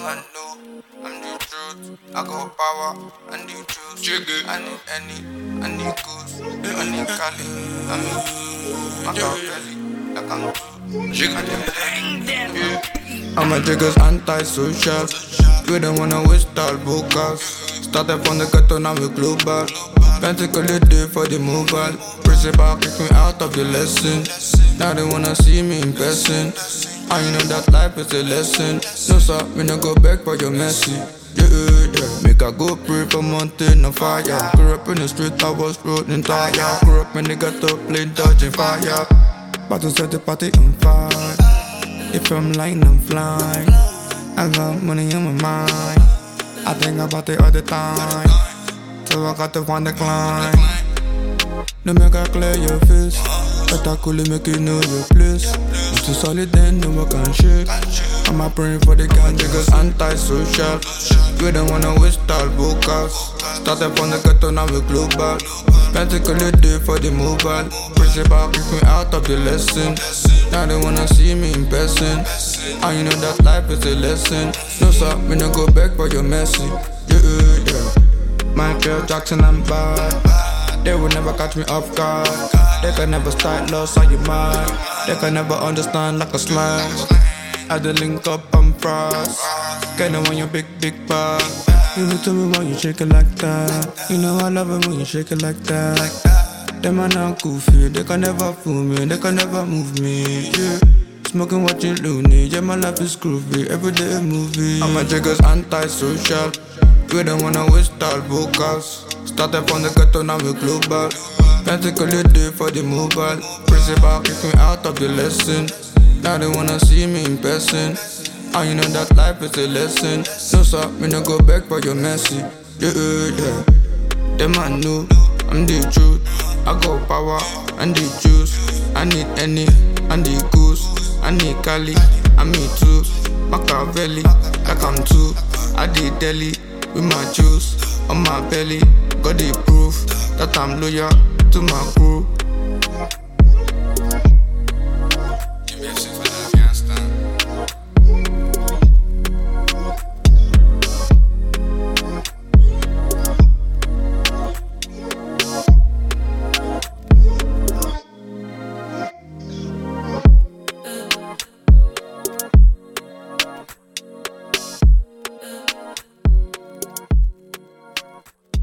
I know I'm the truth. I got power and the juice. I need any, I need goose, I need Cali, I mean, I got belly, like I'm I'm a jigger's anti-social. We don't wanna waste our vocals. Started from the ghetto, now we global. Pentacly day for the mobile. Principal kick me out of the lesson. Now they wanna see me in person. And you know that life is a lesson. No sir, me no go back for your mercy. Yeah. Make I go pray for mountain on fire. Grew up in the street, I was rolling tire. Grew up in the ghetto, playing dodging fire. About to set the party on fire. If I'm lying, I'm flying. I got money on my mind. I think about it all the time. So I got to find the climb. No make I clear your face. But I could make you know your place. You too solid then no one can shake. I'm a praying for the gang niggas anti-social. We don't wanna waste our vocals. Started from the ghetto, now we global. Pentacly day for the mobile. Principal kick me out of the lesson. Now they wanna see me in person. And you know that life is a lesson. No sir, me no go back for your mercy. Yeah. Michael Jackson, I'm bad. They will never catch me off guard. They can never start lost on your mind. They can never understand like a slang. As they link up, I'm frost. Kinda want your big bag. You know tell me why you shake it like that. You know I love it when you shake it like that. Them are not goofy, they can never fool me, they can never move me, yeah. Smoking, watching loony, yeah my life is groovy, everyday a movie. I'm a jigger's anti-social. We don't wanna waste our vocals. Started from the ghetto, now we global. Pentacly day for the mobile. Principal kick me out of the lesson. Now they wanna see me in person. And you know that life is a lesson. No sir, me no go back for your mercy. Yeah. Them I know, I'm the truth. I got power and the juice. I need any, and the goose. I need Cali, I need too. Machiavelli, like I'm too. I did deli with my juice on my belly. Got the proof that I'm loyal to my crew.